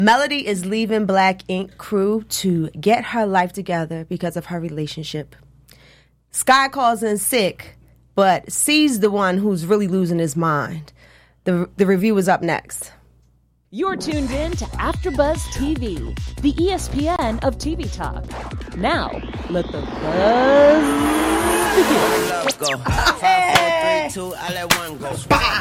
Melody is leaving Black Ink crew to get her life together because of her relationship. Sky calls in sick, but C's the one who's really losing his mind. The review is up next. You're tuned in to AfterBuzz TV, the ESPN of TV talk. Now, let the buzz begin. Let's go. 5, 4, 3, 2, I let one go.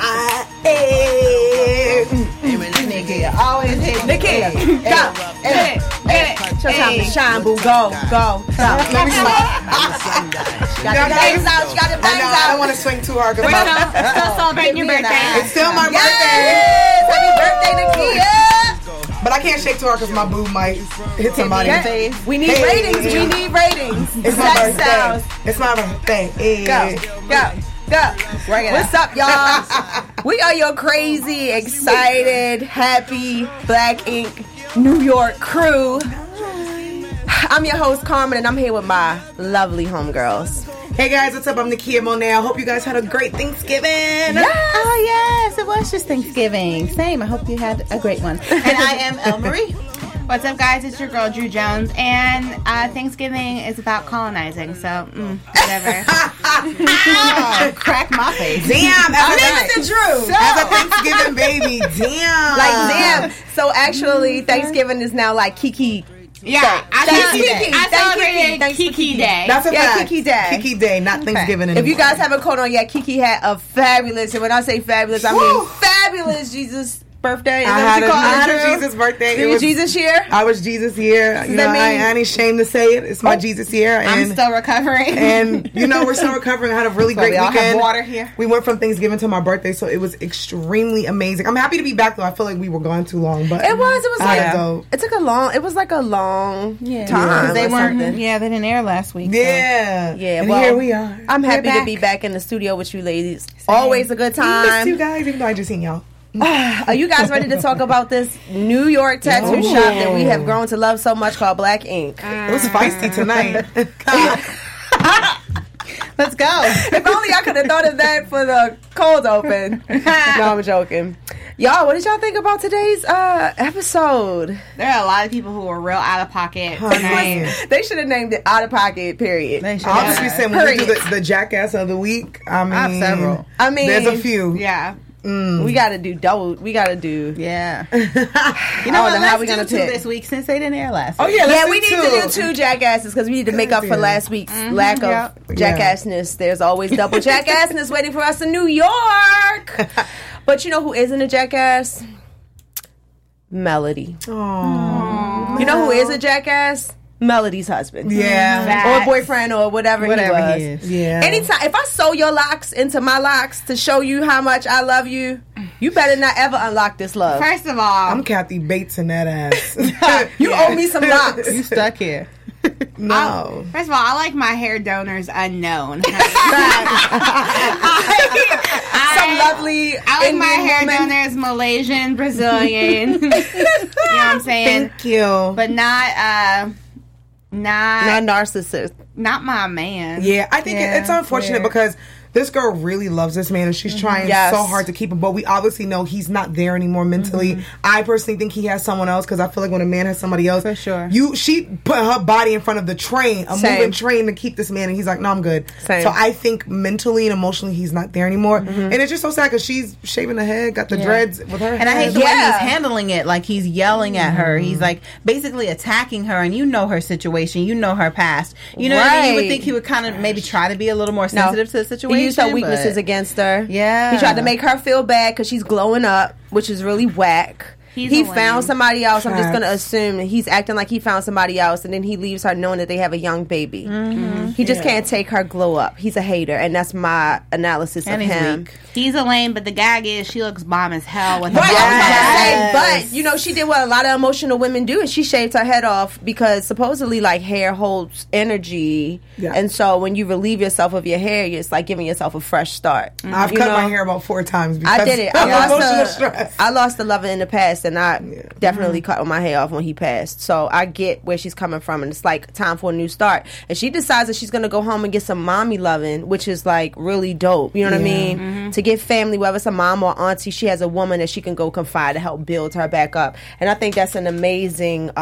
Nigga, always hit Nigga. Go. Get it. Show time to shine, boo. Go. Let me She got the bangs out. I don't want to swing too hard. We're still celebrating your birthday. It's still my birthday. Happy birthday, Nakia. But I can't shake too hard because my boob might hit somebody. We need ratings. It's my birthday. It's my birthday. Go. What's up, y'all? We are your crazy, excited, happy Black Ink New York crew. I'm your host, Carmen, and I'm here with my lovely homegirls. Hey guys, what's up? I'm Nakia Monet. I hope you guys had a great Thanksgiving. Yes. Oh, yes. It was just Thanksgiving. Same. I hope you had a great one. And I am El Marie. What's up, guys? It's your girl, Drew Jones. And Thanksgiving is about colonizing, so whatever. Crack my face. Damn. Listen to Drew. As a Thanksgiving baby. Damn. So actually, Thanksgiving is now like Kiki. Yeah, I celebrated Kiki Day. That's a fact. Kiki Day. Kiki Day, not Thanksgiving anymore. If you guys haven't caught on yet, Kiki had a fabulous, and when I say fabulous, I mean fabulous Jesus birthday. I had a Jesus birthday. It was Jesus year? I was Jesus year. You know, I ain't ashamed to say it. It's my Jesus year. And, I'm still recovering. And, we're still recovering. I had a really great weekend. We all have water here. We went from Thanksgiving to my birthday, so it was extremely amazing. I'm happy to be back, though. I feel like we were gone too long. But it took a long time. They didn't air last week. Yeah. So. Yeah, and here we are. I'm happy to be back in the studio with you ladies. Always a good time. I miss you guys, even though I just seen y'all. Are you guys ready to talk about this New York tattoo shop that we have grown to love so much called Black Ink? It was feisty tonight. Let's go. If only I could have thought of that for the cold open. No, I'm joking. Y'all, what did y'all think about today's episode? There are a lot of people who were real out of pocket tonight. They should have named it Out of Pocket, period. I'll just be saying, when we do the Jackass of the Week, I have several. There's a few. Yeah. We gotta do double. We gotta do. Yeah. You know what? How we gonna do this week since they didn't air last week? Oh yeah, we need to do 2 jackasses because we need to make up for last week's lack of jackassness. There's always double jackassness waiting for us in New York. But you know who isn't a jackass? Melody. Aww. You know who is a jackass? Melody's husband. Yeah. Or boyfriend or whatever he is. Yeah. Anytime, if I sew your locks into my locks to show you how much I love you, you better not ever unlock this love. First of all, I'm Kathy Bates in that ass. You owe me some locks. You stuck here. No. First of all, I like my hair donors unknown. Some lovely I like my Indian hair woman. donors Malaysian, Brazilian. You know what I'm saying? Thank you. But not narcissist. not my man. Yeah, I think it's unfortunate because this girl really loves this man and she's trying so hard to keep him, but we obviously know he's not there anymore mentally. I personally think he has someone else because I feel like when a man has somebody else, for sure, she put her body in front of the train, a moving train to keep this man, and he's like, no, I'm good. Same. So I think mentally and emotionally he's not there anymore, and it's just so sad because she's shaving her head, got the dreads with her and I hate the way he's handling it. Like he's yelling at her. He's like basically attacking her, and you know her situation, you know her past. You know what I mean? You would think he would kind of maybe try to be a little more sensitive to the situation. He used her weaknesses against her. Yeah. He tried to make her feel bad because she's glowing up, which is really whack. He found somebody else. I'm just going to assume that he's acting like he found somebody else, and then he leaves her knowing that they have a young baby. He just can't take her glow up. He's a hater, and that's my analysis of him. He's a lame, but the gag is she looks bomb as hell with her. But you know, she did what a lot of emotional women do, and she shaved her head off because supposedly like hair holds energy, and so when you relieve yourself of your hair, it's like giving yourself a fresh start. I've cut my hair about 4 times because I did it. I lost the lover in the past. passed, and I definitely cut my hair off when he passed. So I get where she's coming from, and it's like time for a new start. And she decides that she's going to go home and get some mommy loving, which is like really dope. You know what I mean? To get family, whether it's a mom or auntie, she has a woman that she can go confide to help build her back up. And I think that's an amazing...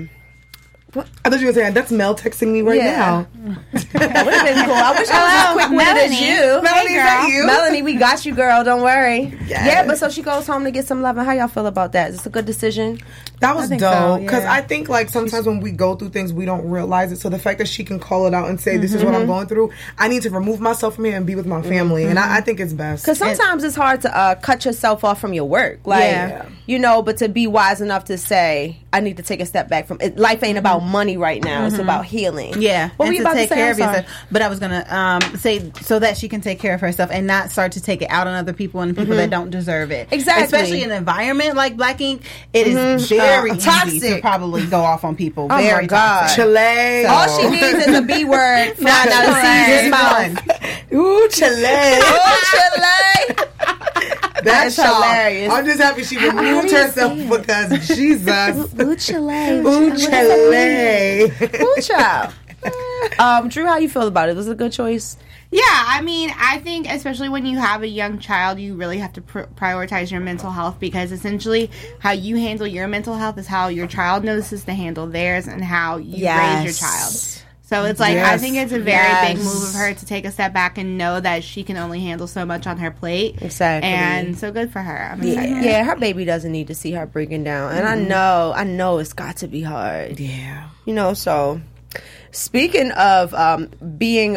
I thought you were saying that's Mel texting me right now. That would have been cool. I wish I was as quick-witted as you. Melanie, is that you? Melanie, we got you, girl. Don't worry. Yes. Yeah, but so she goes home to get some love. And how y'all feel about that? Is this a good decision? That was dope. Because I think like sometimes when we go through things, we don't realize it. So the fact that she can call it out and say, this is what I'm going through, I need to remove myself from here and be with my family. And I think it's best. Because sometimes it's hard to cut yourself off from your work. Like, you know, but to be wise enough to say, I need to take a step back from it. Life ain't about money right now. It's about healing. Yeah. What were you about to say? Care of yourself. But I was going to say so that she can take care of herself and not start to take it out on other people and people that don't deserve it. Exactly. Especially in an environment like Black Ink, it is very easy to probably go off on people. Oh very my God. toxic. Chile. All she needs is a B word flying out of Caesar's mouth. Ooh, Chile. Ooh, Chile. That's hilarious. I'm just happy she removed herself because Jesus. Ooh, Chile. Ooh, Chile. Ooh, child. Drew, how you feel about it? Was it a good choice? Yeah, I mean, I think especially when you have a young child, you really have to prioritize your mental health, because essentially how you handle your mental health is how your child notices to handle theirs and how you raise your child. So it's like, I think it's a very big move of her to take a step back and know that she can only handle so much on her plate. Exactly. And so good for her. I'm excited. Yeah, her baby doesn't need to see her breaking down. And I know it's got to be hard. Yeah. You know, so... Speaking of being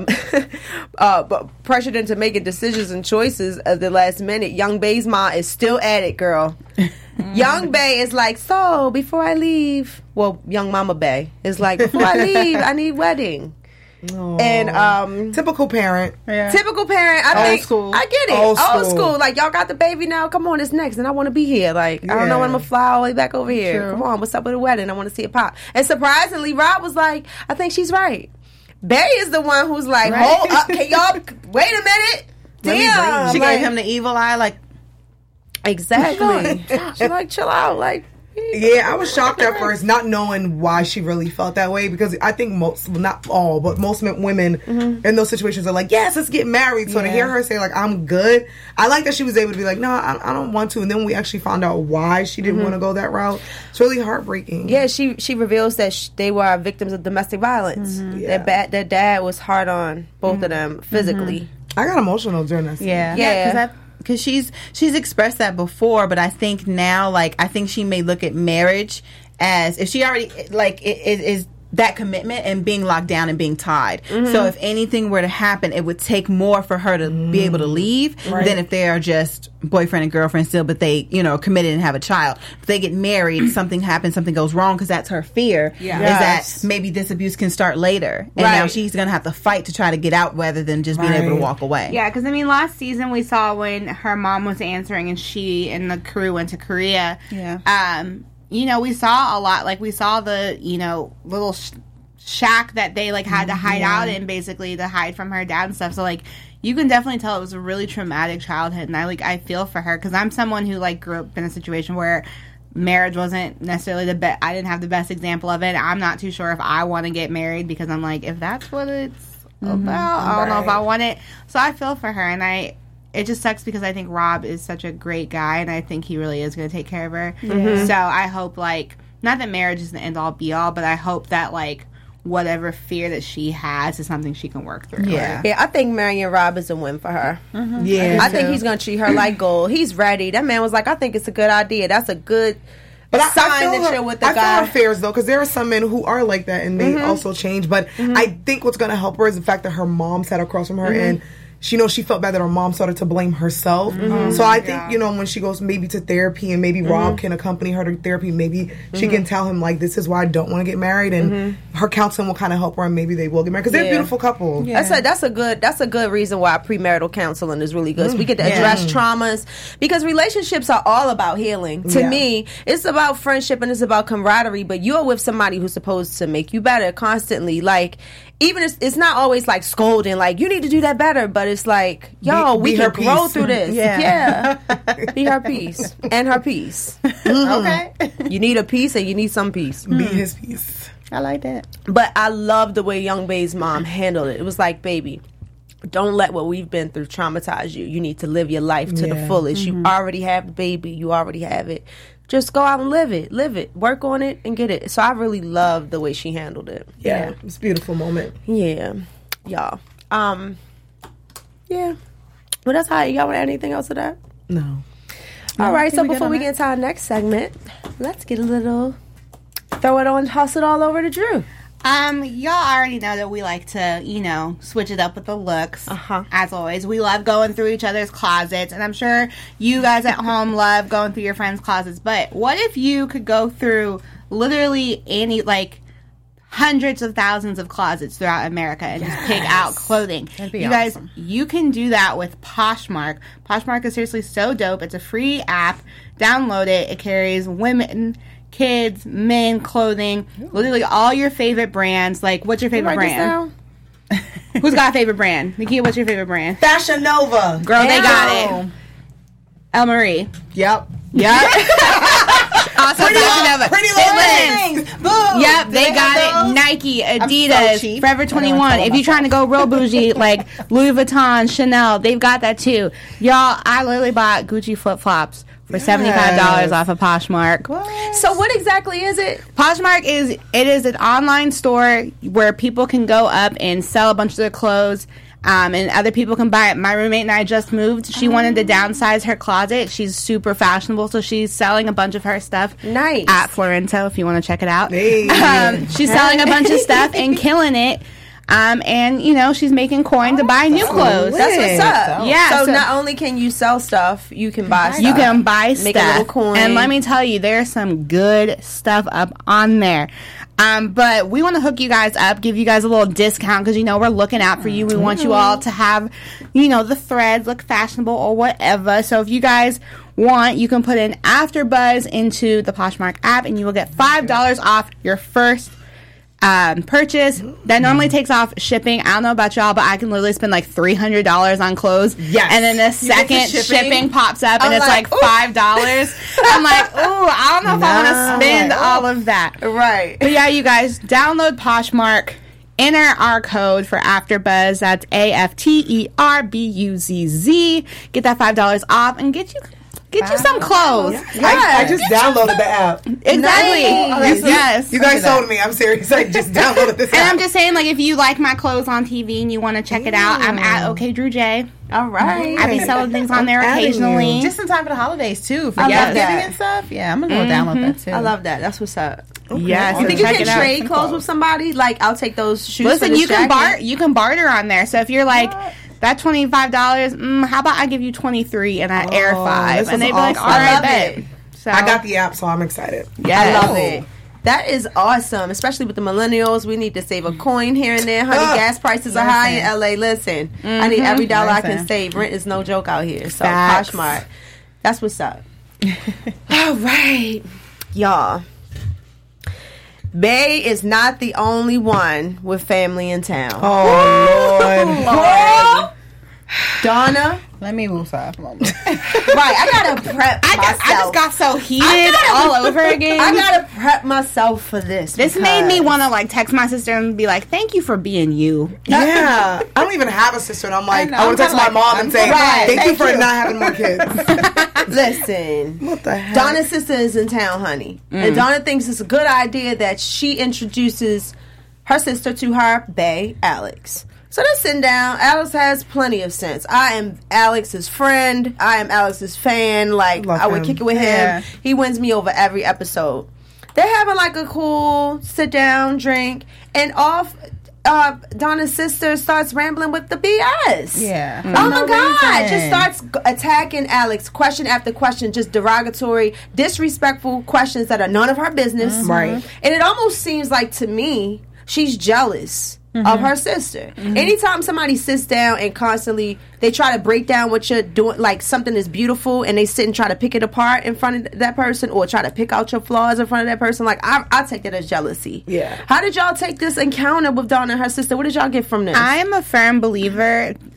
pressured into making decisions and choices at the last minute, Young Bae's mom is still at it, girl. Young Bae is like, so before I leave, well, Young Mama Bae is like, before I leave, I need wedding. Aww. And typical parent. Typical parent. I think school. I get it. Old school. Like, y'all got the baby now. Come on, it's next, and I want to be here. Like, I don't know when I'm gonna fly all the way back over here. True. Come on, what's up with the wedding? I want to see it pop. And surprisingly, Rob was like, I think she's right. Bae is the one who's like, hold up, can y'all wait a minute? Damn, she gave him the evil eye. Like, exactly. She's like, chill out. Like. Yeah, I was shocked at first, not knowing why she really felt that way, because I think most, well, not all, but most women in those situations are like, yes, let's get married. So to hear her say, like, I'm good, I like that she was able to be like, no, I don't want to. And then we actually found out why she didn't want to go that route. It's really heartbreaking. Yeah, she reveals that they were victims of domestic violence. Their dad was hard on both of them physically. I got emotional during that scene. Yeah. Because she's expressed that before, but I think now, like, I think she may look at marriage as, if she already, like, it is that commitment and being locked down and being tied. So if anything were to happen, it would take more for her to be able to leave than if they are just boyfriend and girlfriend still, but they, you know, committed and have a child. If they get married, something happens, something goes wrong, because that's her fear, is that maybe this abuse can start later. And now she's going to have to fight to try to get out rather than just being able to walk away. Yeah, because, I mean, last season we saw when her mom was answering and she and the crew went to Korea. You know, we saw a lot. Like, we saw the, you know, little shack that they, like, had to hide out in, basically, to hide from her dad and stuff. So, like, you can definitely tell it was a really traumatic childhood. And I feel for her, because I'm someone who, like, grew up in a situation where marriage wasn't necessarily the best. I didn't have the best example of it. I'm not too sure if I want to get married, because I'm like, if that's what it's about, I don't know if I want it. So I feel for her, and it just sucks, because I think Rob is such a great guy, and I think he really is going to take care of her. So I hope, like, not that marriage is the end-all, be-all, but I hope that, like, whatever fear that she has is something she can work through. Yeah, I think marrying Rob is a win for her. I think he's going to treat her like gold. He's ready. That man was like, I think it's a good idea. That's a good sign that you're with the guy. I feel her fears, though, because there are some men who are like that, and they also change. But I think what's going to help her is the fact that her mom sat across from her, and she felt bad that her mom started to blame herself. So I think, you know, when she goes maybe to therapy, and maybe Rob can accompany her to therapy, maybe she can tell him, like, this is why I don't want to get married, and her counseling will kind of help her, and maybe they will get married, because they're a beautiful couple. That's a good reason why premarital counseling is really good. So we get to address traumas, because relationships are all about healing. To me, it's about friendship and it's about camaraderie, but you're with somebody who's supposed to make you better constantly. Like, even it's not always like scolding, like, you need to do that better, but it's like, yo, we can grow through this. Yeah. Be her piece. And her piece. Okay. You need a piece and you need some piece. Be his piece. I like that. But I love the way Young Bae's mom handled it. It was like, baby, don't let what we've been through traumatize you. You need to live your life to the fullest. You already have the baby. You already have it. Just go out and live it. Live it. Work on it and get it. So I really love the way she handled it. Yeah. It's a beautiful moment. Yeah. Y'all. Yeah. Well, that's how y'all want to add anything else to that? No. All right. So before we get into our next segment, let's get a little throw it on, toss it all over to Drew. Y'all already know that we like to, switch it up with the looks. As always, we love going through each other's closets, and I'm sure you guys at home love going through your friends' closets. But what if you could go through literally any, hundreds of thousands of closets throughout America and just pick out clothing? That'd be you guys, you can do that with Poshmark. Poshmark is seriously so dope. It's a free app. Download it. It carries women, kids, men, clothing, literally all your favorite brands. Like, what's your favorite brand? Who's got a favorite brand? Nakia, what's your favorite brand? Fashion Nova. Girl, they got it. El Marie. Yep. Also, Fashion Nova. Pretty Little Things. Boom. Yep, they got it. Nike, Adidas, Forever 21. If you're trying to go real bougie, like Louis Vuitton, Chanel, they've got that too. Y'all, I literally bought Gucci flip-flops for $75 off of Poshmark. So what exactly is it? Poshmark is an online store where people can go up and sell a bunch of their clothes, and other people can buy it. My roommate and I just moved. She wanted to downsize her closet. She's super fashionable, so she's selling a bunch of her stuff. Nice. At Florento, if you want to check it out. Hey. She's selling a bunch of stuff and killing it. And she's making coin to buy new clothes. That's what's up. Yeah. So not only can you sell stuff, you can buy stuff. You can buy stuff. Make a little coin. And let me tell you, there's some good stuff up on there. But we want to hook you guys up, give you guys a little discount because, we're looking out for you. We want you all to have, the threads look fashionable or whatever. So if you guys want, you can put in AfterBuzz into the Poshmark app and you will get $5 off your first purchase. That normally takes off shipping. I don't know about y'all, but I can literally spend like $300 on clothes. Yes. And then the second shipping pops up and it's like $5. I'm like, ooh, I don't know if I want to spend all of that. Right. But yeah, you guys, download Poshmark. Enter our code for AfterBuzz. That's AFTERBUZZ. Get that $5 off and get you some clothes. Yes. I just downloaded the app. Exactly. Nice. Yes. You guys sold me. I'm serious. I just downloaded this app. And I'm just saying, if you like my clothes on TV and you want to check it out, I'm at OKDrewJ. All right. I be selling things on there occasionally. Just in time for the holidays, too. For I love Thanksgiving that. and stuff. Yeah, I'm going to go download that, too. I love that. That's what's up. Yes. You think you check can it out. trade clothes with somebody? Like, I'll take those shoes. Listen, for this you can jacket. you can barter on there. So if you're like, that $25, how about I give you $23 and I air $5? And they'd be like, all right, babe. So I got the app, so I'm excited. I love it. That is awesome, especially with the millennials. We need to save a coin here and there. Honey, gas prices are high in LA. Listen, I need every dollar I can save. Rent is no joke out here. So, Facts. Poshmark. That's what's up. All right, y'all. Bae is not the only one with family in town. Oh, Lord. Girl, Donna. Let me move off a moment. Right, I gotta prep myself. I just got so heated all over again. I gotta prep myself for this. This made me want to text my sister and be like, "Thank you for being you." Yeah. I don't even have a sister, and I'm like, I want to text my kinda mom and say, Right. thank you for not having more kids. Listen, What the heck? Donna's sister is in town, honey. And Donna thinks it's a good idea that she introduces her sister to her bae, Alex. So they're sitting down. Alex has plenty of sense. I am Alex's friend. I am Alex's fan. Like, Love I would him. kick it with Yeah. him. He wins me over every episode. They're having a cool sit down drink. And off Donna's sister starts rambling with the BS. Yeah. Oh my God. reason. Just starts attacking Alex, question after question, just derogatory, disrespectful questions that are none of her business. Right. And it almost seems like, to me, she's jealous of her sister. Anytime somebody sits down and constantly they try to break down what you're doing, like something is beautiful, and they sit and try to pick it apart in front of that person, or try to pick out your flaws in front of that person, I take it as jealousy. Yeah. How did y'all take this encounter with Donna and her sister? What did y'all get from this? I am a firm believer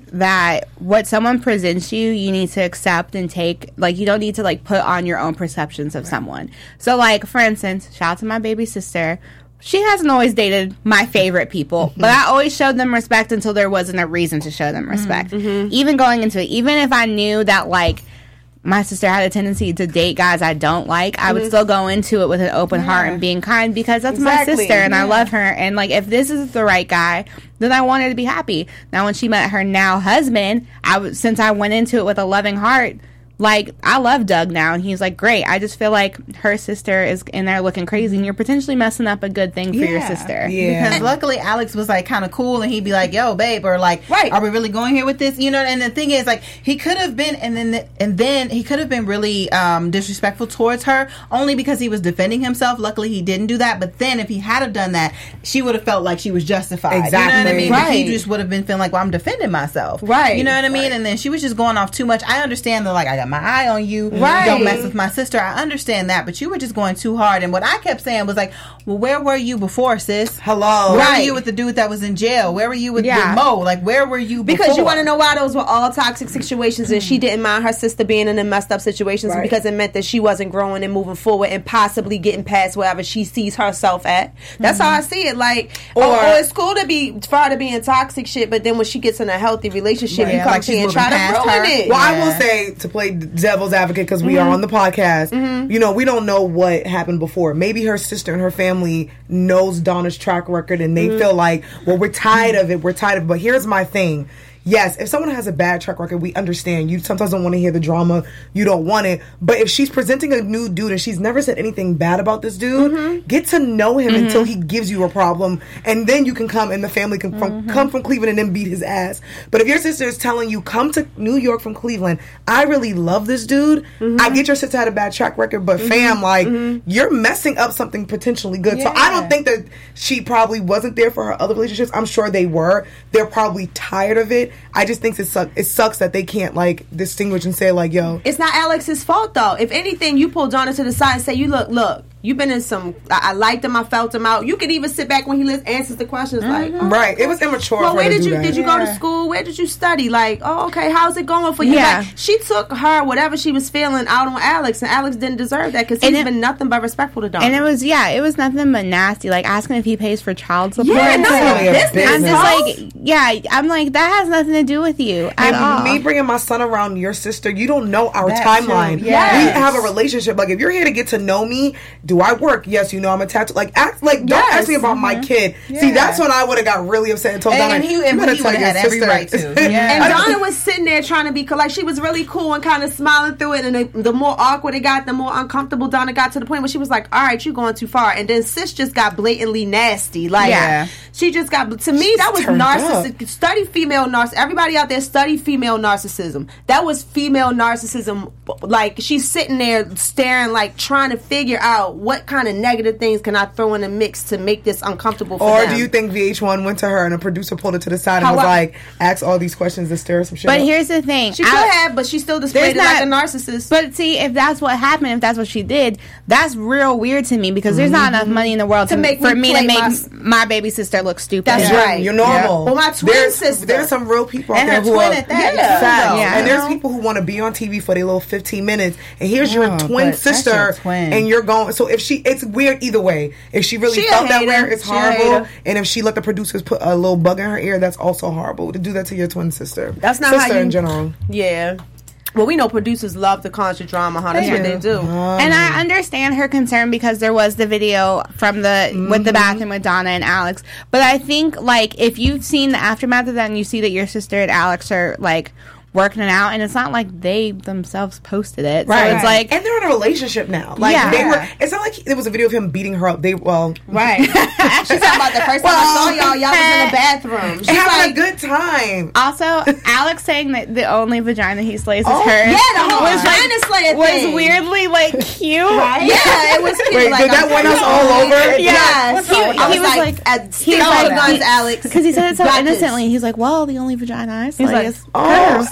that what someone presents you need to accept and take. Like, you don't need to, like, put on your own perceptions of someone. So, like, for instance, shout out to my baby sister. She hasn't always dated my favorite people, but I always showed them respect until there wasn't a reason to show them respect. Even going into it, even if I knew that, like, my sister had a tendency to date guys I don't like, I would still go into it with an open heart and being kind, because that's my sister and I love her. And, like, if this is the right guy, then I want her to be happy. Now, when she met her now husband, since I went into it with a loving heart, like, I love Doug now, and he's like, great. I just feel like her sister is in there looking crazy, and you're potentially messing up a good thing for your sister. Yeah. Because luckily Alex was, like, kind of cool, and he'd be like, yo, babe, or like, are we really going here with this? You know, and the thing is, like, he could have been, and then he could have been really disrespectful towards her, only because he was defending himself. Luckily, he didn't do that. But then if he had have done that, she would have felt like she was justified. Exactly. You know what I mean? Right. He just would have been feeling like, well, I'm defending myself. Right. You know what I mean? Right. And then she was just going off too much. I understand that, like, I got my eye on you. Right. Don't mess with my sister. I understand that, but you were just going too hard. And what I kept saying was like, well, where were you before, sis? Hello. Where were you with the dude that was in jail? Where were you with Mo? Like, where were you before? Because you want to know why those were all toxic situations, and she didn't mind her sister being in the messed up situations because it meant that she wasn't growing and moving forward and possibly getting past wherever she sees herself at. That's how I see it. Like, or it's cool to be far to be in toxic shit, but then when she gets in a healthy relationship, you come like here and try to ruin it. Well, I will say, to play devil's advocate, because we are on the podcast, you know, we don't know what happened before. Maybe her sister and her family knows Donna's track record, and they feel like, well, we're tired of it. But here's my thing. Yes, if someone has a bad track record, we understand. You sometimes don't want to hear the drama. You don't want it. But if she's presenting a new dude and she's never said anything bad about this dude, get to know him until he gives you a problem. And then you can come and the family can come from Cleveland and then beat his ass. But if your sister is telling you, come to New York from Cleveland, I really love this dude. I get your sister had a bad track record, but fam, like, you're messing up something potentially good. So I don't think that she probably wasn't there for her other relationships. I'm sure they were. They're probably tired of it. I just think it sucks that they can't, like, distinguish and say, like, yo. It's not Alex's fault, though. If anything, you pull Donna to the side and say, you look, you've been in some, I liked him, I felt him out. You could even sit back when he answers the questions, like, right. It was immature. Well, where did you go to Yeah. school? Where did you study? Like, oh, okay, how's it going for you? Yeah. Like, she took her, whatever she was feeling, out on Alex, and Alex didn't deserve that because he's been nothing but respectful to Donna. And it was nothing but nasty. Like, asking if he pays for child support. Yeah, It's no, like, business, I'm just like, yeah, I'm like, that has nothing to do with you at all. Me bringing my son around your sister, you don't know our That timeline. too, yes. We have a relationship. Like, if you're here to get to know me, do I work? Yes, you know I'm attached. Like, don't ask me about my kid. See, that's when I would have got really upset and told Donna, and he would have had every right to. And Donna was sitting there trying to be cool. Like, she was really cool and kind of smiling through it. And the more awkward it got, the more uncomfortable Donna got, to the point where she was like, all right, you're going too far. And then sis just got blatantly nasty. Like, she just got, to me, that was narcissistic. Study female narcissism. Everybody out there, study female narcissism. That was female narcissism. Like, she's sitting there staring, like, trying to figure out what kind of negative things can I throw in the mix to make this uncomfortable for them. Or do you think VH1 went to her and a producer pulled her to the side and was like, ask all these questions to stir some shit But up? here's the thing. She could have, but she still displayed it like a narcissist. But see, if that's what happened, if that's what she did, that's real weird to me, because there's not enough money in the world for me to make my baby sister look stupid. That's right. You're normal. Well, my twin sister. There's some real people out And there her who twin are at that. facts. And there's people who want to be on TV for their little 15 minutes. And here's your twin sister, your twin. and you're going. So if it's weird either way. If she really She a felt that hater. way, it's She a horrible. hater. And if she let the producers put a little bug in her ear, that's also horrible. To do that to your twin sister. That's not sister how you, in general. Yeah. Well, we know producers love the constant drama, huh? That's what they do. And I understand her concern, because there was the video from with the bathroom with Donna and Alex. But I think, like, if you've seen the aftermath of that and you see that your sister and Alex are, like, working it out, and it's not like they themselves posted it, Right. so it's like, and they're in a relationship now. Like, they were. It's not like there was a video of him beating her up. Right. She's talking about the first time I saw y'all was in the bathroom. She's having like, a good time. also Alex saying that the only vagina he slays is hers. yeah, the whole vagina slayer was thing. weirdly, like, cute. Right? Yeah, it was cute. Wait, like, did that win us all over? Yes. He was like, stick to the guns, Alex. because he said it so Got this. innocently. He's like, well, the only vagina I slay like, is Oh, hers.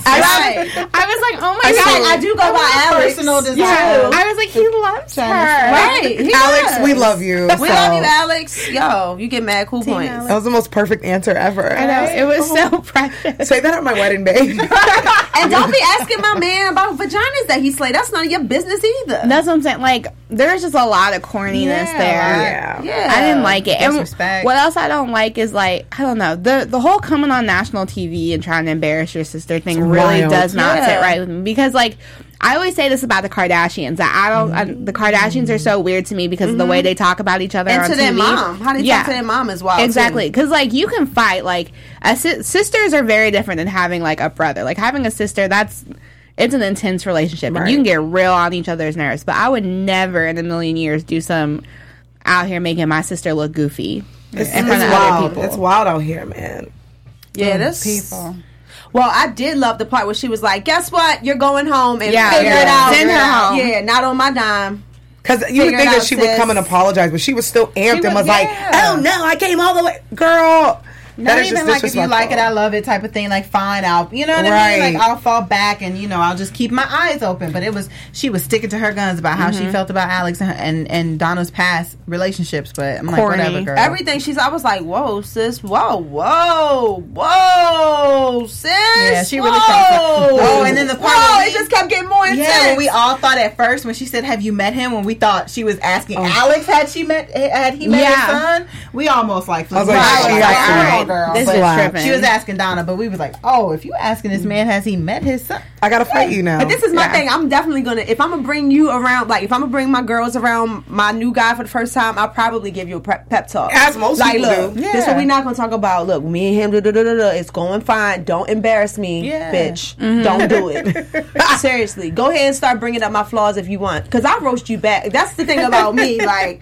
I was like, oh my God. I do go by Alex. Personal design. Yeah. I was like, he loves her. Right. He Alex, does. we love you. We love you, Alex. Yo, you get mad cool points. That was the most perfect answer ever. I know. It was so precious. Say that at my wedding day. And don't be asking my man about vaginas that he slayed. That's none of your business either. That's what I'm saying. Like, there's just a lot of corniness there. Yeah. I didn't like it. Disrespect. And what else I don't like is, like, I don't know, the whole coming on national TV and trying to embarrass your sister thing really wild. does not sit right with me. Because, like, I always say this about the Kardashians. That the Kardashians are so weird to me because of the way they talk about each other And on to TV. their mom. How they talk to their mom is wild. Exactly. Because, like, you can fight. Like, sisters are very different than having, like, a brother. Like, having a sister, it's an intense relationship. Right. And you can get real on each other's nerves. But I would never in a million years do some out here making my sister look goofy in front of other people. It's wild out here, man. Yeah, this people. Well, I did love the part where she was like, "Guess what? You're going home and Yeah, figure yeah. it out. Send her home. Yeah, not on my dime." Because you would Figure think it that out, she would sis. come and apologize, but she was still amped and was like, yeah. "Oh no, I came all the way, girl." Not That is even just like if you like it, disrespectful. I love it type of thing. Like fine, I'll you know what I Right. mean. Like I'll fall back and I'll just keep my eyes open. But she was sticking to her guns about how she felt about Alex and Donna's past relationships. But I'm like Corny. whatever, girl. Everything I was like, "Whoa, sis! Whoa, sis! Yeah, she really whoa. Oh, and then the part whoa, when it just kept getting more intense. Yeah, when we all thought at first when she said, "Have you met him?" When we thought she was asking Alex, had he met his son? We almost like I was like, flipped. she All absolutely- right, girl. This But is tripping. she was asking Donna, but we was like, "Oh, if you asking this man, has he met his son?" I gotta fight you now. But this is my thing. I'm definitely gonna, if I'm gonna bring you around, like if I'm gonna bring my girls around my new guy for the first time, I'll probably give you a pep talk. As most like, people look, do. this is what we're not gonna talk about. Look, me and him, it's going fine. Don't embarrass me, Yeah. bitch. Don't do it. Seriously, go ahead and start bringing up my flaws if you want, because I'll roast you back. That's the thing about me. Like,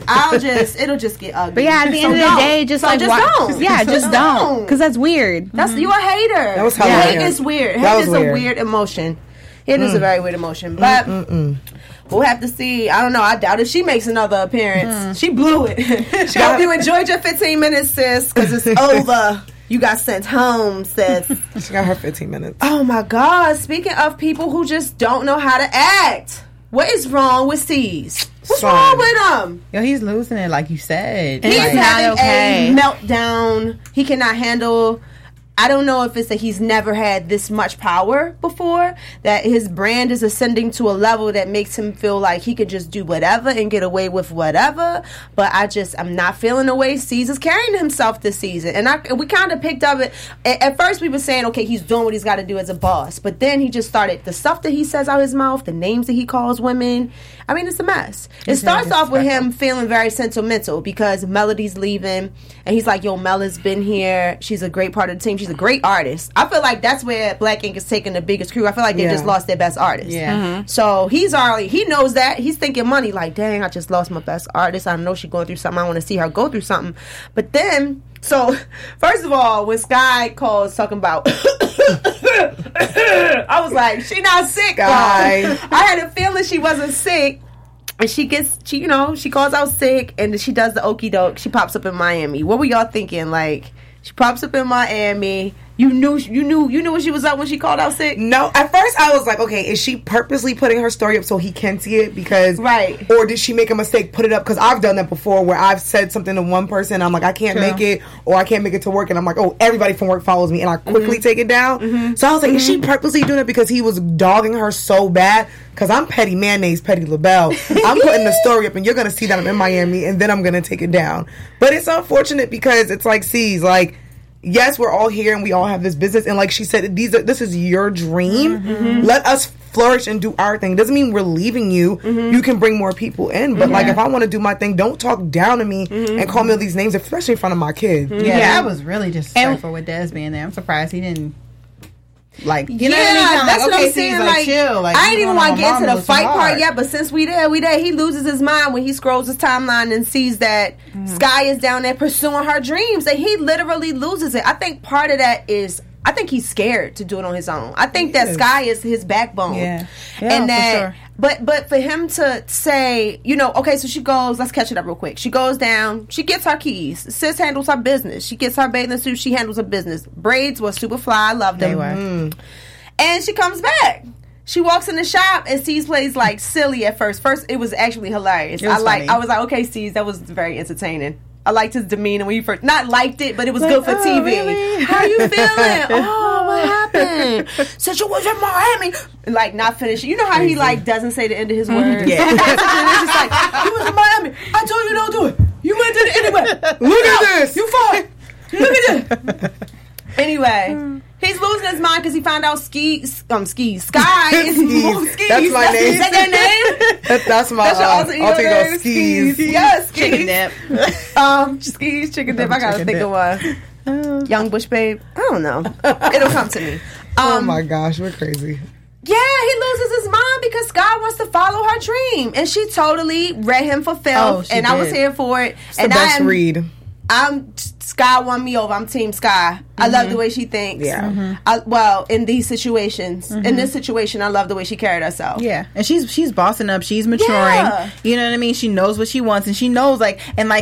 it'll just get ugly. But yeah, at the end of the day, just don't. Yeah, just don't. Because that's weird. That's you a hater. That was hella Hate weird. is weird. That Hate was is a weird. weird emotion. It is a very weird emotion, but we'll have to see. I don't know. I doubt if she makes another appearance. She blew it. Hope you enjoyed your 15 minutes, sis, because it's over. You got sent home, sis. She got her 15 minutes. Oh my God! Speaking of people who just don't know how to act, what is wrong with C's? What's Son. wrong with him? Yo, he's losing it, like you said. He's Like, having not okay. a meltdown. He cannot handle. I don't know if it's that he's never had this much power before, that his brand is ascending to a level that makes him feel like he could just do whatever and get away with whatever. But I'm not feeling the way Caesar's carrying himself this season. And we kind of picked up it. At first we were saying, okay, he's doing what he's got to do as a boss. But then he just started, the stuff that he says out his mouth, the names that he calls women. I mean, it's a mess. It starts off with him feeling very sentimental because Melody's leaving. And he's like, yo, Mella's been here. She's a great part of the team. She's a great artist. I feel like that's where Black Ink is taking the biggest crew. I feel like they just lost their best artist. Yeah. So he knows that. He's thinking money, like, dang, I just lost my best artist. I know she's going through something. I want to see her go through something. But then, so, first of all, when Sky calls talking about I was like, she not sick, guys. I had a feeling she wasn't sick. And she calls out sick, and she does the okie doke. She pops up in Miami. What were y'all thinking? Like, she pops up in Miami. You knew when she was up when she called out sick? No, at first I was like, okay, is she purposely putting her story up so he can see it? Because Right. Or did she make a mistake, put it up? Because I've done that before where I've said something to one person, I'm like, I can't make it, or I can't make it to work, and I'm like, oh, everybody from work follows me, and I quickly take it down. So I was like, is she purposely doing it because he was dogging her so bad? Because I'm Petty Mayonnaise, Petty LaBelle. I'm putting the story up, and you're going to see that I'm in Miami, and then I'm going to take it down. But it's unfortunate because it's like, yes, we're all here and we all have this business, and like she said, this is your dream. Let us flourish and do our thing. Doesn't mean we're leaving you. You can bring more people in, but like if I want to do my thing, don't talk down to me and call me all these names, especially in front of my kids. Yeah, I was really disrespectful with Des being there. I'm surprised he didn't. Like, you know what I mean? Kinda that's like, what okay, I'm saying. C's, Like, chill. Like, I didn't even want to get into the fight part hard. yet, but since we there, he loses his mind when he scrolls his timeline and sees that Sky is down there pursuing her dreams, and he literally loses it. I think part of that is, I think he's scared to do it on his own. I think that Sky is his backbone. Yeah, and that, for sure. But for him to say, okay, so she goes, let's catch it up real quick. She goes down, she gets her keys. Sis handles her business. She gets her bathing suit, she handles her business. Braids were super fly, I loved them. They were. And she comes back. She walks in the shop and Steez plays like silly at first. First, it was actually hilarious. I was like, okay, Steez, that was very entertaining. I liked his demeanor when you first not liked it, but it was good for TV. Really? How you feeling? Oh, what happened? Since you was in Miami, and like not finishing. You know how he like doesn't say the end of his words. Yeah, it's just like he was in Miami. I told you don't do it. You went to it anyway. Look at this. You fine. Look at this. Anyway. He's losing his mind because he found out Sky is Skis. That's my name. Is that your name? That's my alter ego, Skis. Yes, Chicken dip. Skis, chicken dip. I gotta think of one. Young Bush Babe. I don't know. It'll come to me. Oh my gosh, we're crazy. Yeah, he loses his mind because Sky wants to follow her dream, and she totally read him for filth, and I was here for it. It's the best read. Sky won me over. I'm Team Sky. I love the way she thinks. Yeah. In these situations, in this situation, I love the way she carried herself. Yeah, and she's bossing up. She's maturing. Yeah. You know what I mean? She knows what she wants, and she knows like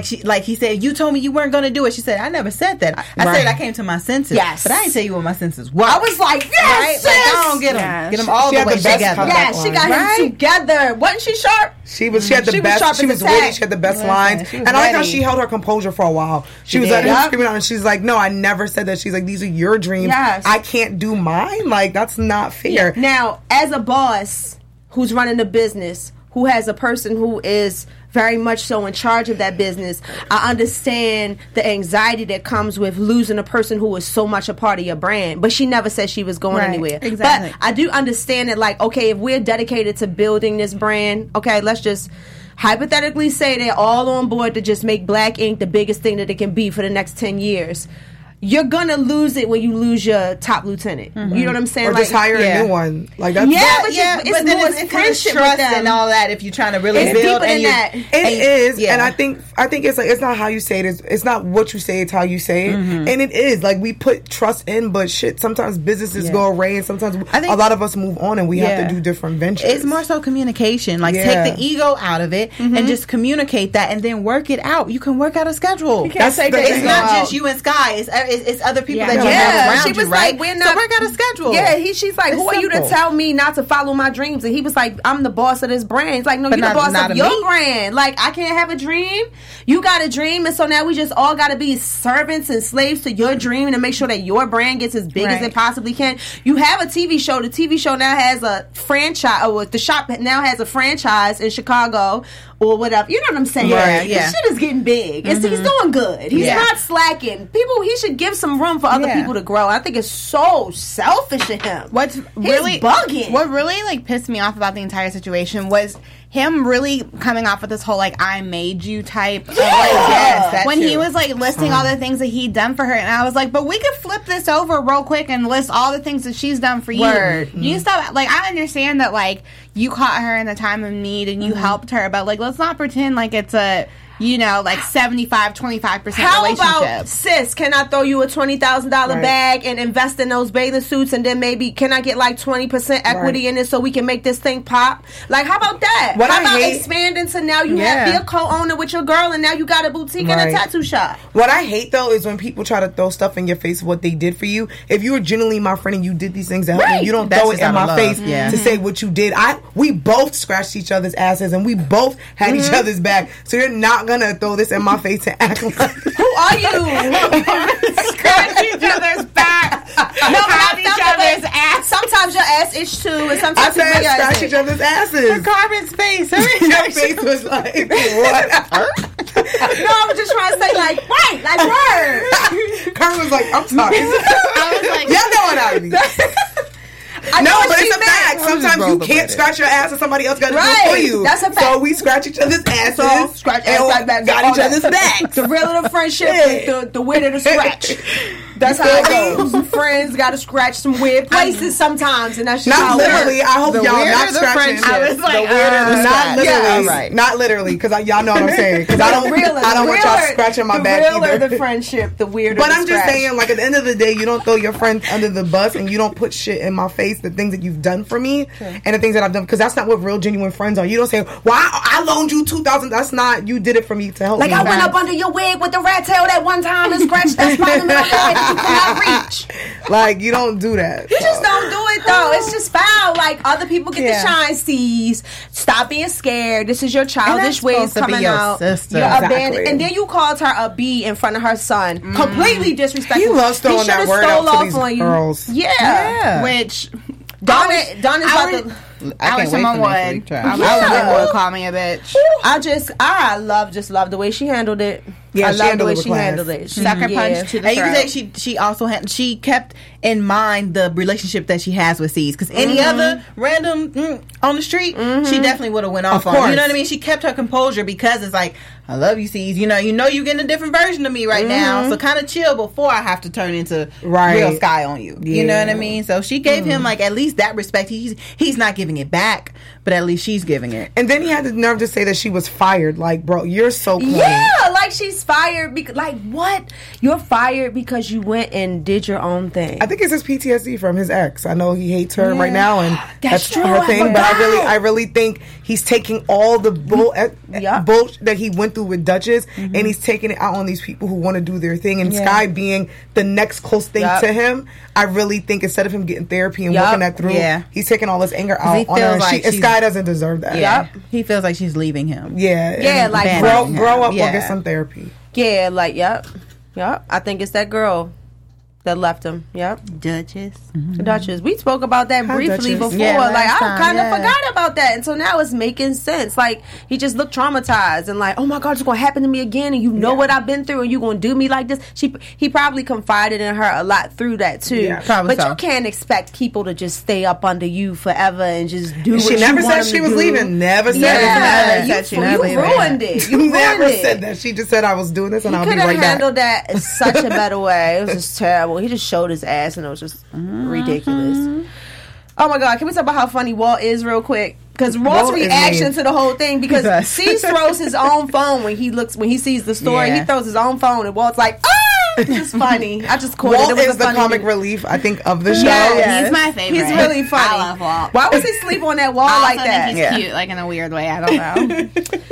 he said, you told me you weren't going to do it. She said, I never said that. I said I came to my senses. Yes, but I didn't tell you what my senses were. I was like, yes, right? Like, I don't get them all the way together. Yeah, she got him together. Wasn't she sharp? She had the best. She was witty. She had the best lines, and I like how she held her composure for a while. She was like screaming out, and she's like, no, I never said that. She's like, these are your dreams. Yes. I can't do mine. Like, that's not fair. Yeah. Now, as a boss who's running a business, who has a person who is very much so in charge of that business, I understand the anxiety that comes with losing a person who is so much a part of your brand. But she never said she was going anywhere. Exactly. But I do understand that, like, okay, if we're dedicated to building this brand, okay, let's just hypothetically say they're all on board to just make Black Ink the biggest thing that it can be for the next 10 years. You're gonna lose it when you lose your top lieutenant. You know what I'm saying? Or just hire a new one. Like that's but then it's friendship trust and all that. If you're trying to really it's build, deeper than that. It is, and I think it's like it's not how you say it. It's not what you say. It's how you say it, and it is like we put trust in, but shit. Sometimes businesses go away, and sometimes a lot of us move on, and we have to do different ventures. It's more so communication. Like take the ego out of it and just communicate that, and then work it out. You can work out a schedule. It's not just you and Sky. It's other people that you have around she was you, right? Like, we're not, so work out a schedule. Yeah, she's like, who are you to tell me not to follow my dreams? And he was like, I'm the boss of this brand. He's like, no, you're the boss of your brand. Like, I can't have a dream. You got a dream, and so now we just all got to be servants and slaves to your dream to make sure that your brand gets as big as it possibly can. You have a TV show. The TV show now has a franchise, or the shop now has a franchise in Chicago or whatever. You know what I'm saying? Yeah. The shit is getting big. He's doing good. He's not slacking. He should give some room for other people to grow. I think it's so selfish of him. What's really bugging? What really like pissed me off about the entire situation was him really coming off with this whole like I made you type. When he was like listing all the things that he'd done for her, and I was like, but we could flip this over real quick and list all the things that she's done for you. You stop. Like, I understand that like you caught her in the time of need and you helped her, but like let's not pretend like it's a like 75-25% relationship. How about, sis, can I throw you a $20,000 bag and invest in those bathing suits, and then maybe can I get like 20% equity in it so we can make this thing pop? Like, how about that? How about expanding to now you have be a co-owner with your girl, and now you got a boutique and a tattoo shop? What I hate though is when people try to throw stuff in your face of what they did for you. If you were genuinely my friend and you did these things to help me, you don't throw it in my face to say what you did. We both scratched each other's asses and we both had each other's back. So you're not gonna throw this in my face and act like who are you? Scratch each other's back. No, have each other's ass. Sometimes your ass itch too, and sometimes I said scratch each other's asses. Carmen's face. Your face was like what? No, I was just trying to say like word. Carmen was like, I'm sorry. I was like, y'all know what I mean. No, but it's a fact. Sometimes you can't scratch your ass and somebody else got to do it for you. That's a fact. So we scratch each other's asses. So scratch ass back, got each other's backs. The realer the friendship, the weirder the scratch. That's how it goes. Friends got to scratch some weird places sometimes, and that's just not literally. I hope y'all not scratching. I was like, not literally, not literally, because y'all know what I'm saying. Because I don't want y'all scratching my back either. The realer the friendship, the weirder. But the I'm just saying, like at the end of the day, you don't throw your friends under the bus, and you don't put shit in my face. The things that you've done for me, and the things that I've done, because that's not what real genuine friends are. You don't say, "Well, I loaned you $2,000." That's not. You did it for me to help me. Like I went up under your wig with the rat tail that one time and scratched that spot in the middle of the head that you cannot reach. Like you don't do that. You just don't do it though. It's just foul. Like other people get to shine. Sees. Stop being scared. This is your childish ways coming out. Sister. You're abandoned. And then you called her a B in front of her son. Completely disrespectful. He loves throwing that word out to these girls. Yeah. Which Donna's about to. I wish someone would. I would call me a bitch. I love the way she handled it. Yeah, I love the way she handled it. Sucker punch to the throat. And you can say she also she kept in mind the relationship that she has with C's, because any other random on the street, she definitely would have went off on. You know what I mean? She kept her composure because it's like, I love you, C's. You know you're getting a different version of me right now, so kind of chill before I have to turn into real Sky on you. Yeah. You know what I mean? So she gave him like at least that respect. He's not giving it back, but at least she's giving it. And then he had the nerve to say that she was fired. Like, bro, you're so corny. Yeah, like she's fired because, like, what? You're fired because you went and did your own thing. I think it's his PTSD from his ex. I know he hates her right now, and that's true, her thing. But I really think he's taking all the bull that he went through with Duchess, and he's taking it out on these people who want to do their thing. And Sky being the next close thing to him, I really think instead of him getting therapy and working that through, he's taking all his anger out on her. Like Sky doesn't deserve that. Yeah, he feels like she's leaving him. Yeah, like grow up or get some therapy. Yeah, like yep. I think it's that girl that left him. Yep. Duchess. Duchess. We spoke about that briefly before. Yeah, like I kind of forgot about that, and so now it's making sense. Like he just looked traumatized and like, oh my God, it's going to happen to me again, and you know what I've been through, and you going to do me like this. He probably confided in her a lot through that too. Yeah, but you can't expect people to just stay up under you forever and just do. She what never you said want she them was to do. leaving. Never said it. You ruined it. You never said that. She just said I was doing this and I'll be right back. He could have handled that in such a better way. It was just terrible. He just showed his ass and it was just ridiculous. Oh my God, can we talk about how funny Walt is real quick? Because Walt's reaction to the whole thing, because C throws his own phone when he sees the story. He throws his own phone and Walt's like, it's just funny. I just quoted Walt is the comic relief, I think, of the show. He's my favorite. He's really funny. I love Walt. Why was he sleep on that wall like that? I think he's cute, like in a weird way. I don't know.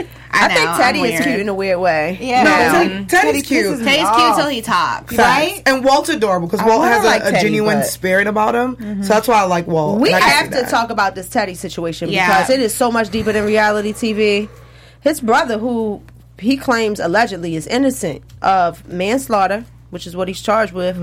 I think Teddy is cute in a weird way. Yeah. No, Teddy's cute. Teddy's cute till he talks. Right? And Walt's adorable because Walt has a genuine spirit about him. So that's why I like Walt. We have to talk about this Teddy situation because it is so much deeper than reality TV. His brother, who he claims allegedly is innocent of manslaughter, which is what he's charged with,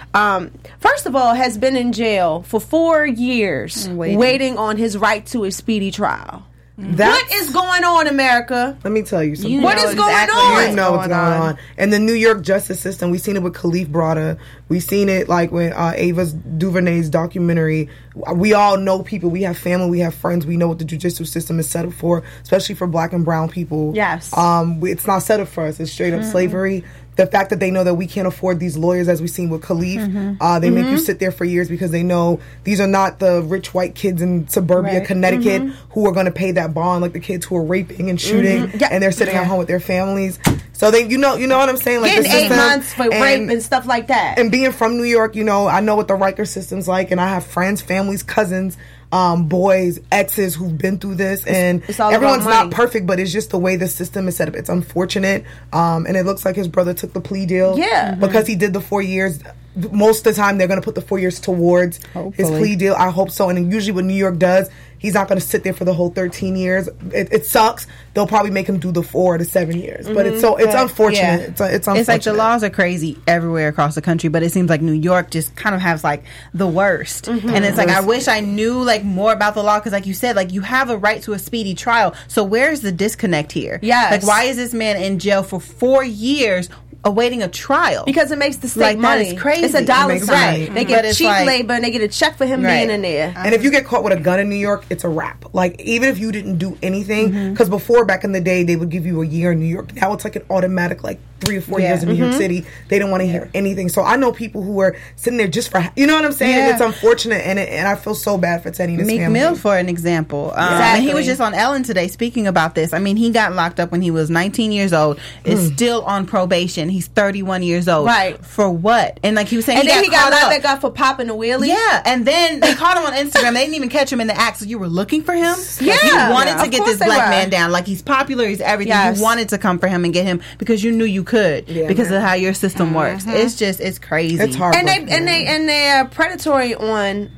first of all, has been in jail for 4 years waiting on his right to a speedy trial. What is going on, America? Let me tell you something. What is going on? You know what's going on. And the New York justice system, we've seen it with Khalif Brada. We've seen it like with Ava DuVernay's documentary. We all know people. We have family. We have friends. We know what the judicial system is set up for, especially for black and brown people. Yes. It's not set up for us. It's straight up slavery. The fact that they know that we can't afford these lawyers, as we've seen with Khalif, they make you sit there for years because they know these are not the rich white kids in suburbia Connecticut who are going to pay that bond, like the kids who are raping and shooting, and they're sitting at home with their families. So they, you know what I'm saying, like getting 8 months for rape and stuff like that. And being from New York, I know what the Riker system's like, and I have friends, families, cousins, boys, exes who've been through this, and everyone's not perfect, but it's just the way the system is set up. It's unfortunate, and it looks like his brother took the plea deal, because he did the 4 years. Most of the time, they're going to put the 4 years towards his plea deal. I hope so. And usually, what New York does, he's not going to sit there for the whole 13 years. It sucks. They'll probably make him do the 4 to 7 years. But it's unfortunate. Yeah. It's unfortunate. It's like the laws are crazy everywhere across the country, but it seems like New York just kind of has like the worst. And it's like, I wish I knew like more about the law, because like you said, like you have a right to a speedy trial. So where's the disconnect here? Yes. Like, why is this man in jail for 4 years awaiting a trial? Because it makes the state money. That is crazy. It's $1 money. They get cheap labor and they get a check for him being in there. And if you get caught with a gun in New York, it's a wrap. Like, even if you didn't do anything, because before, back in the day, they would give you a year in New York. Now it's like an automatic, like 3 or 4 years in New York City. They don't want to hear anything. So I know people who are sitting there just for, you know what I'm saying? Yeah. It's unfortunate, and I feel so bad for Teddy and his Meek family. Mill, for an example. And he was just on Ellen today speaking about this. I mean, he got locked up when he was 19 years old. Is still on probation. He's 31 years old. Right. For what? And like he was saying, and then he got locked back up for popping a wheelie. Yeah. And then they caught him on Instagram. They didn't even catch him in the act. So you were looking for him? Yeah. You wanted to get this black man down. Like, he's popular. He's everything. Yes. You wanted to come for him and get him because you knew you could. Yeah, because of how your system works. It's crazy. It's hard. And they're predatory on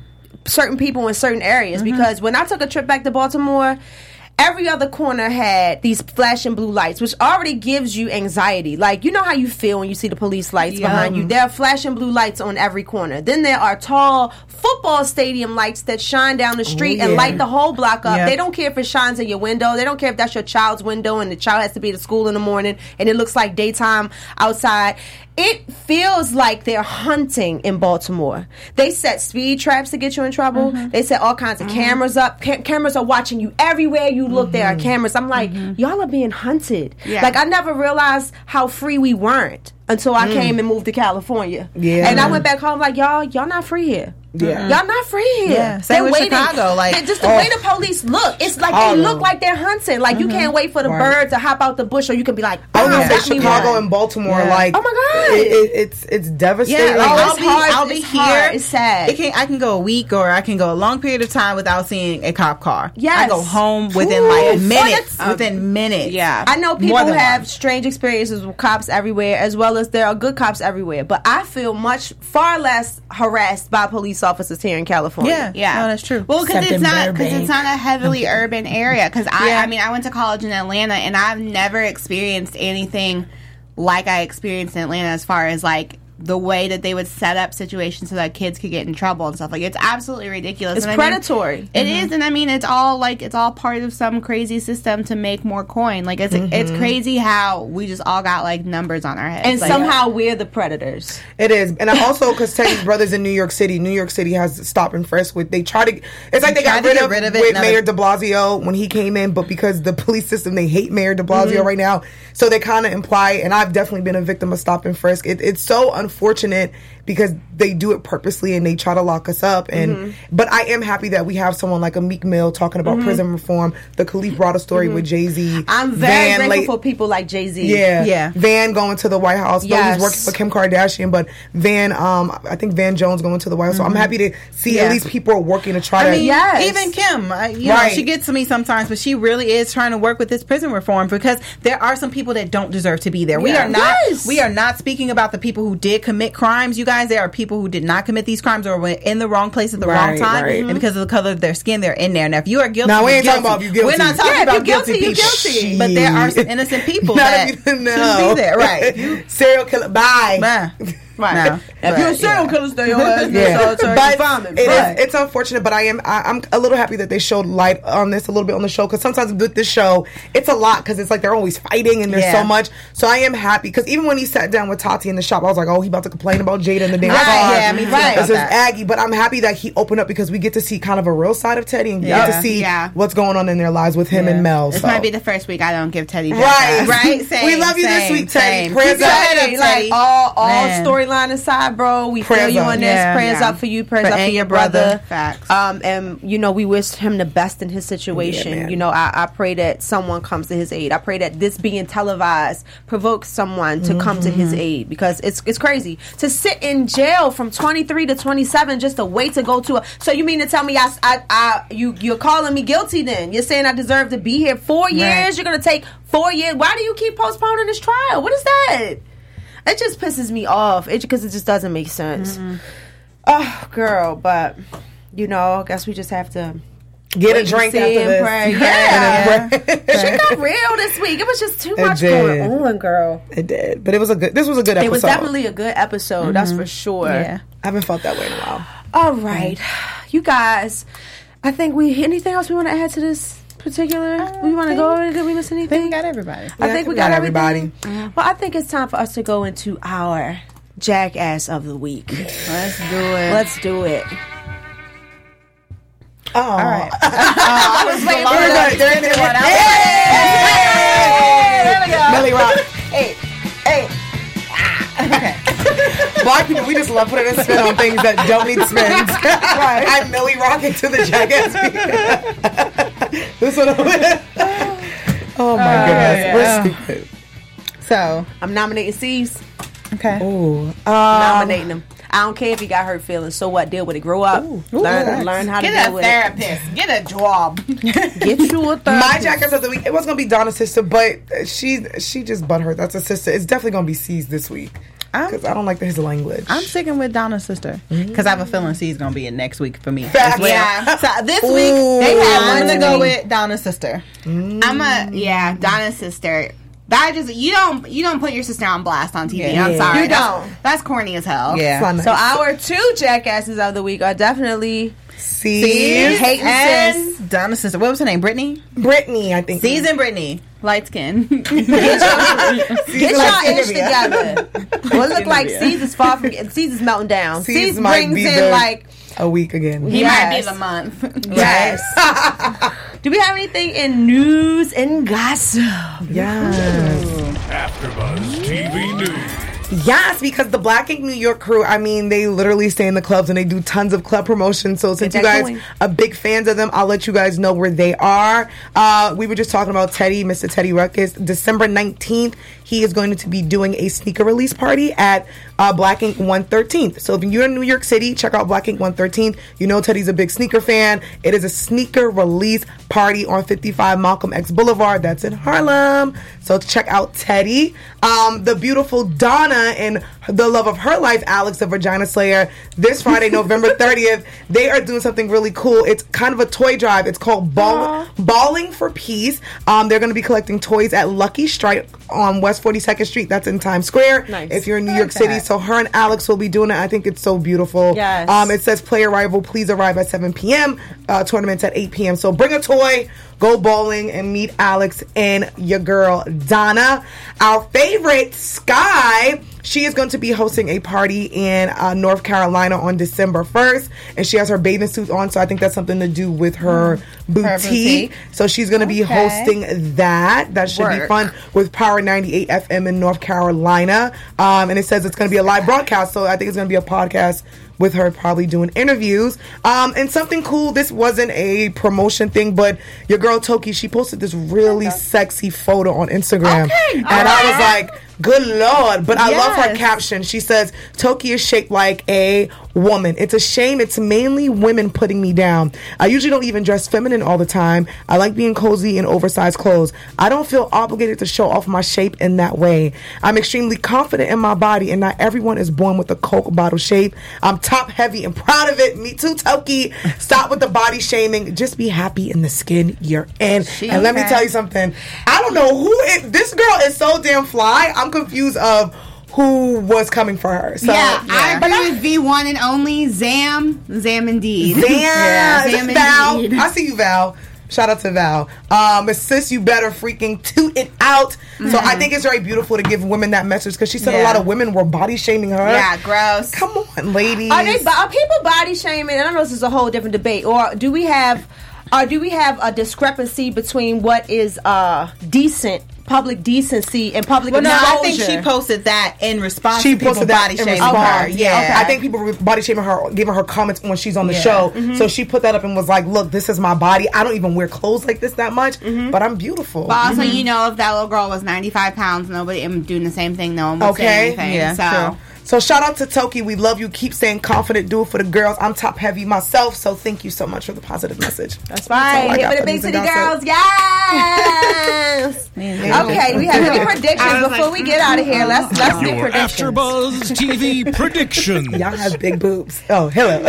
certain people in certain areas. Because when I took a trip back to Baltimore, every other corner had these flashing blue lights, which already gives you anxiety. Like, you know how you feel when you see the police lights behind you. There are flashing blue lights on every corner. Then there are tall football stadium lights that shine down the street and light the whole block up. They don't care if it shines in your window. They don't care if that's your child's window and the child has to be to school in the morning and it looks like daytime outside. It feels like they're hunting in Baltimore. They set speed traps to get you in trouble. They set all kinds of cameras up. Cameras are watching you everywhere you look. There are cameras. I'm like, y'all are being hunted. Like, I never realized how free we weren't until I came and moved to California. And I went back home like, y'all not free here. Y'all not free here. Same with Chicago. Like, just the way the police look, it's like they look like they're hunting. Like, you can't wait for the bird to hop out the bush, or you can be like, I was gonna say Chicago and Baltimore. Like, oh my god, it's devastating. I'll be here. It's sad. I can go a week, or I can go a long period of time without seeing a cop car. Yes. I go home within like minutes. Within minutes. I know people have strange experiences with cops everywhere, as well as there are good cops everywhere. But I feel far less harassed by police officers here in California. No, that's true. Well, because it's not a heavily urban area. Because I mean, I went to college in Atlanta, and I've never experienced anything like I experienced in Atlanta, as far as like the way that they would set up situations so that kids could get in trouble and stuff. Like, it's absolutely ridiculous. It's predatory. It is, and I mean, it's all part of some crazy system to make more coin. Like, it's crazy how we just all got like numbers on our heads, and like, somehow we're the predators. It is, and I also, because Teddy's brother's in New York City. New York City has stop and frisk. They try to. It's like they got rid of it with Mayor De Blasio when he came in, but because the police system, they hate Mayor De Blasio right now, so they kind of imply. And I've definitely been a victim of stop and frisk. It's so unfortunate because they do it purposely and they try to lock us up. And but I am happy that we have someone like a Meek Mill talking about prison reform. The Khalif brought a story with Jay-Z. I'm very grateful for people like Jay-Z. Yeah. Van going to the White House. Yes. He's working for Kim Kardashian, but Van, I think Van Jones going to the White House. So I'm happy to see at least people are working to try to. Even Kim, you know, she gets to me sometimes, but she really is trying to work with this prison reform, because there are some people that don't deserve to be there. We are not speaking about the people who did commit crimes, you guys. There are people who did not commit these crimes or were in the wrong place at the wrong time, and because of the color of their skin, they're in there. Now, if you are guilty, we ain't talking about you guilty. We're not talking about guilty people. Guilty. But there are some innocent people that shouldn't be there. Right. Serial killer. Bye. Right. No, if you're a serial killer, stay your ass. But it's unfortunate. But I'm a little happy that they showed light on this a little bit on the show, because sometimes with this show it's a lot, because it's like they're always fighting and there's so much. So I am happy, because even when he sat down with Tati in the shop, I was like, oh, he about to complain about Jada in the damn car. Yeah, me too. This is Aggie. But I'm happy that he opened up, because we get to see kind of a real side of Teddy and get to see what's going on in their lives with him and Mel. This might be the first week I don't give Teddy right. Same, we love you this week, Teddy. Prayers up, like all storyline aside, bro. We feel you on this. Prayers up for you. Prayers up for your brother. Facts. And you know, we wish him the best in his situation. You know, I pray that someone comes to his aid. I pray that this being televised provokes someone to come to his aid, because it's crazy to sit in jail from 23 to 27 just to wait to go to a. So you mean to tell me you're calling me guilty? Then you're saying I deserve to be here 4 years? Right. You're gonna take 4 years? Why do you keep postponing this trial? What is that? It just pisses me off, because it just doesn't make sense. Oh, girl, but you know, I guess we just have to get a drink after this. Pray. Yeah. She got real this week. It was just too much going on, girl. It did, but this was a good episode. It was definitely a good episode. That's for sure. Yeah, I haven't felt that way in a while. All right, you guys. I think anything else we want to add to this particular? We want to go over? Did we miss anything? I think we got everybody. I think we got everybody. Well, I think it's time for us to go into our Jackass of the Week. Let's do it. Oh. All right. I was waiting for it. Millie Rock. Hey. Okay. Black people, we just love putting a spin on things that don't need spins. Right. I'm Millie Rock to the Jackass. This one. Oh my goodness. We're stupid. So I'm nominating C's. Okay. Ooh. Nominating them. I don't care if you got hurt feelings. So what? Deal with it. Grow up. Learn how to deal with it. Get a therapist. Get a job. Get you a therapist. My Jackass of the Week. It was gonna be Donna's sister, but she just butthurt. That's a sister. It's definitely gonna be C's this week. because I don't like his language. I'm sticking with Donna's sister because I have a feeling C's gonna be in next week for me. Facts. Yeah. So this week I'm gonna go with Donna's sister. Donna's sister. That just you don't put your sister on blast on TV. Yeah. I'm sorry, You don't. That's corny as hell. Yeah. Nice. So our 2 jackasses of the week are definitely C's Hating and sis. Donna's sister. What was her name? Brittany. Brittany, I think. C's and Brittany. Light skin. Get y'all ish together. Well, it look like C's is far from C's is melting down. C's might brings be in like a week again. He Yes. might be the month. yes. Do we have anything in news and gossip? Yes. AfterBuzz TV News. Yes, because the Black Ink New York crew, I mean, they literally stay in the clubs and they do tons of club promotions. So since you that guys going. are big fans of them, I'll let you guys know where they are. We were just talking about Teddy, Mr. Teddy Ruckus. December 19th, he is going to be doing a sneaker release party at Black Ink 113th. So if you're in New York City, check out Black Ink 113th. You know Teddy's a big sneaker fan. It is a sneaker release party on 55 Malcolm X Boulevard. That's in Harlem. So check out Teddy. The beautiful Donna and the love of her life, Alex, the Vagina Slayer, this Friday, November 30th, they are doing something really cool. It's kind of a toy drive. It's called Balling for Peace. They're going to be collecting toys at Lucky Strike on West 42nd Street. That's in Times Square. Nice. If you're in New York City. So her and Alex will be doing it. I think it's so beautiful. Yes. It says play arrival. Please arrive at 7 p.m. Tournaments at 8 p.m. So bring a toy, go bowling, and meet Alex and your girl, Donna. Our favorite, Sky, she is going to be hosting a party in North Carolina on December 1st. And she has her bathing suit on, so I think that's something to do with her boutique. So she's going to be hosting that. That should be fun with Power 98 FM in North Carolina. And it says it's going to be a live broadcast, so I think it's going to be a podcast with her probably doing interviews. And something cool, this wasn't a promotion thing, but your girl Toki, she posted this really sexy photo on Instagram. And I was like, good Lord. But I love her caption. She says, Toki is shaped like a woman. It's a shame it's mainly women putting me down. I usually don't even dress feminine all the time. I like being cozy in oversized clothes. I don't feel obligated to show off my shape in that way. I'm extremely confident in my body, and not everyone is born with a Coke bottle shape. I'm top heavy and proud of it. Me too, Toki. Stop with the body shaming. Just be happy in the skin you're in. And let me tell you something. I don't know this girl is so damn fly. I'm confused of who was coming for her. So, I agree with V1 and only Zam indeed. Zam Val. indeed. I see you, Val. Shout out to Val. Sis, you better freaking toot it out. So I think it's very beautiful to give women that message, because she said a lot of women were body shaming her. Yeah, gross. Come on, ladies. Are people body shaming? And I know this is a whole different debate. Or do we have a discrepancy between what is decent public decency and public exposure? No, I think she posted that in response She to people posted that body in shaming response. her. Yeah. I think people were body shaming her, giving her comments when she's on the show. So she put that up and was like, look, this is my body. I don't even wear clothes like this that much, but I'm beautiful. But also, you know, if that little girl was 95 pounds, nobody am doing the same thing, no one would say anything. Yeah, So shout out to Toki. We love you. Keep staying confident. Do it for the girls. I'm top heavy myself, so thank you so much for the positive message. That's right. Hit with the big city girls. Yes. Okay. Do we have any predictions before we get out of here? Let's get Your predictions. AfterBuzz TV predictions. Y'all have big boobs. Oh, hello.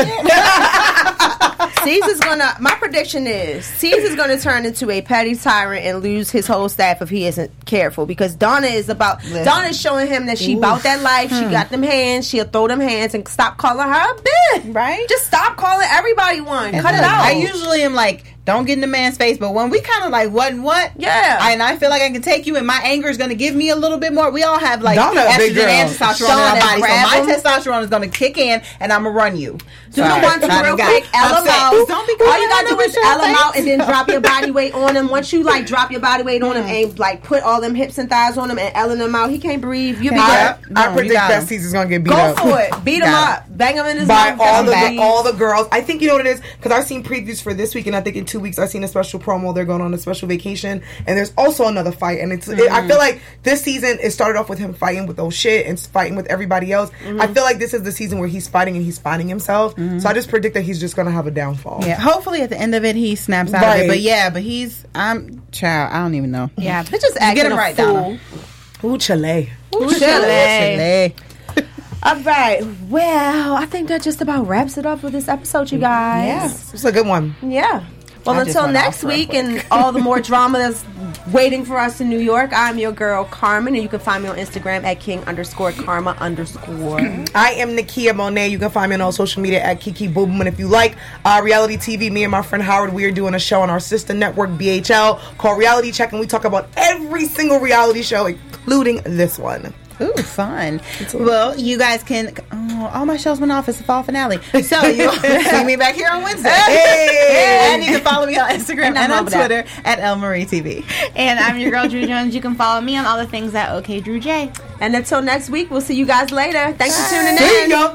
My prediction is C's gonna turn into a petty tyrant and lose his whole staff if he isn't careful, because Donna's showing him that she about that life. She got them hands. She'll throw them hands and stop calling her a bitch. Right? Just stop calling everybody one. Cut it out. I usually am like, don't get in the man's face, but when we kind of like what, I feel like I can take you, and my anger is going to give me a little bit more. We all have like estrogen and testosterone in our body, so my testosterone is going to kick in, and I'm gonna run you. Do the one thing real quick. All you gotta do is L them out and then drop your body weight on him. Once you like drop your body weight on him and like put all them hips and thighs on him and L'ing them out, he can't breathe. You'll be good. I predict that C's gonna get beat Go up. for it. Beat him up. Bang him in his by mouth. all the girls. I think you know what it is, because I've seen previews for this week, and I think in 2 weeks I've seen a special promo. They're going on a special vacation, and there's also another fight. And I feel like this season it started off with him fighting with those shit and fighting with everybody else. I feel like this is the season where he's fighting and he's finding himself. So I just predict that he's just gonna have a downfall. Yeah, hopefully at the end of it he snaps out of it. But child, I don't even know. Yeah, they're just acting get him right, Donna. Ooh, Chile. Chile. All right. Well, I think that just about wraps it up for this episode, you guys. Yeah, it's a good one. Yeah. Well, until next week and all the more drama that's waiting for us in New York, I'm your girl, Carmen, and you can find me on Instagram at king_karma_. I am Nakia Monet. You can find me on all social media at Kiki Boom. And if you like reality TV, me and my friend Howard, we are doing a show on our sister network, BHL, called Reality Check, and we talk about every single reality show, including this one. Ooh, fun. Well, you guys can... all my shows went off. It's the fall finale. So you'll see me back here on Wednesday. Hey! And you can follow me on Instagram and on Twitter at ElMarieTV. And I'm your girl, Drew Jones. You can follow me on all the things at OKDrewJ. And until next week, we'll see you guys later. Thanks for tuning in. See ya.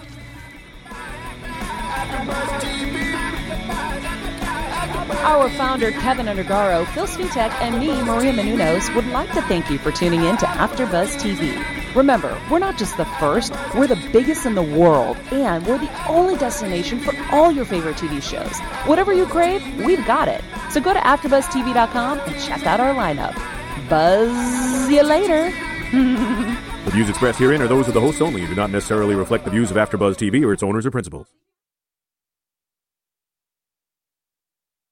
Our founder, Kevin Undergaro, Phil Svitek, and me, Maria Menounos, would like to thank you for tuning in to AfterBuzz TV. Remember, we're not just the first, we're the biggest in the world, and we're the only destination for all your favorite TV shows. Whatever you crave, we've got it. So go to AfterBuzzTV.com and check out our lineup. Buzz you later. The views expressed herein are those of the hosts only and do not necessarily reflect the views of AfterBuzz TV or its owners or principals.